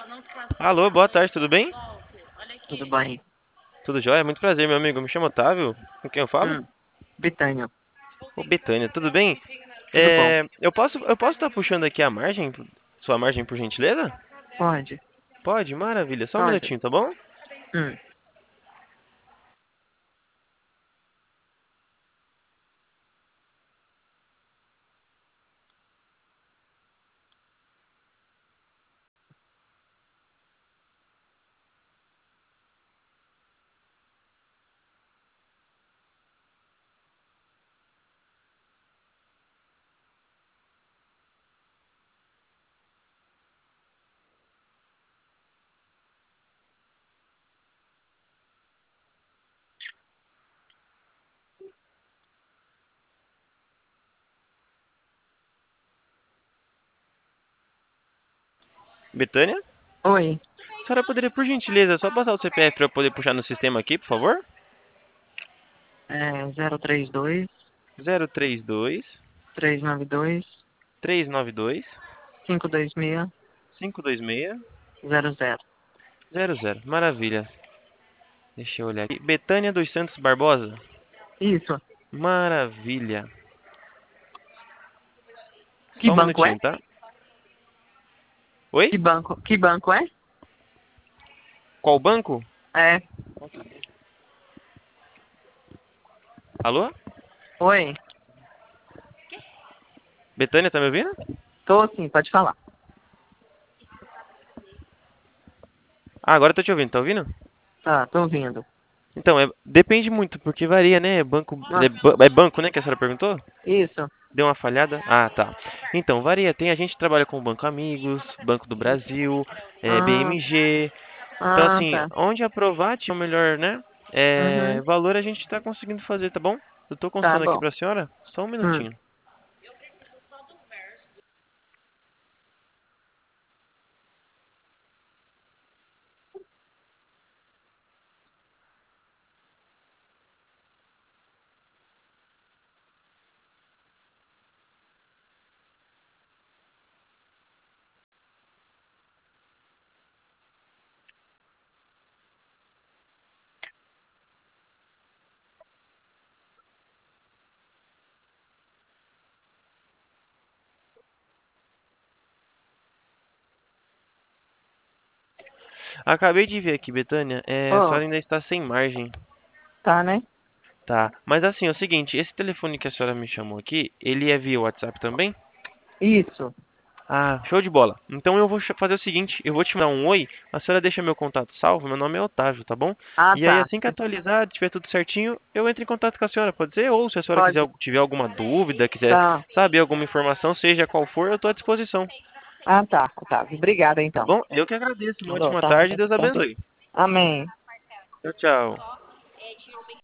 Alô, boa tarde, tudo bem? Tudo bem? Tudo jóia? Muito prazer, meu amigo. Me chamo Otávio. Com quem eu falo? Betânia, Ô, Betânia, tudo bem? tudo bom? Eu posso estar puxando aqui a margem, sua margem, por gentileza? Pode? Pode, maravilha. Só um Pode? minutinho, tá bom? Hum. Betânia? Oi, A senhora poderia, por gentileza, só passar o CPF para eu poder puxar no sistema aqui, por favor? é 032 032 392 392 526 526 00. 00. Maravilha. Deixa eu olhar aqui. Betânia dos Santos Barbosa? Isso. Maravilha. Que Só um banco é? minutinho, tá? Oi? Que banco é? Qual banco? É. Alô? Oi. Betânia, tá me ouvindo? Tô sim, pode falar. Ah, agora eu tô te ouvindo, tá ouvindo? Tá, tô ouvindo. Então, depende muito, porque varia, né? Nossa, É banco, né, que a senhora perguntou? isso. Deu uma falhada? Ah, tá. Então, varia. Tem a gente que trabalha com Banco Amigos, Banco do Brasil, Ah, BMG. Então, assim, tá. onde aprovar tinha o melhor, né? Uhum. Valor a gente tá conseguindo fazer, tá bom? Eu tô Tá consultando aqui bom. pra senhora. Só um Hum. minutinho. Acabei de ver aqui, Betânia. A Oh, senhora ainda está sem margem. tá, né? Tá. Mas assim, é o seguinte, esse telefone que a senhora me chamou aqui, ele é via WhatsApp também? Isso. Ah, show de bola. Então eu vou fazer o seguinte, eu vou te mandar um oi, a senhora deixa meu contato salvo, meu nome é Otávio, tá bom? Ah, E aí tá. assim que atualizar, tiver tudo certinho, eu entro em contato com a senhora, pode ser? Ou se a senhora Pode. quiser, tiver alguma dúvida, quiser Tá. saber alguma informação, seja qual for, eu estou à disposição, Ah, tá. Tá. Obrigada, tá então. bom? Eu que agradeço, uma Tá bom, ótima tá. tarde e Deus Tá bem. abençoe. Amém. Tchau, tchau.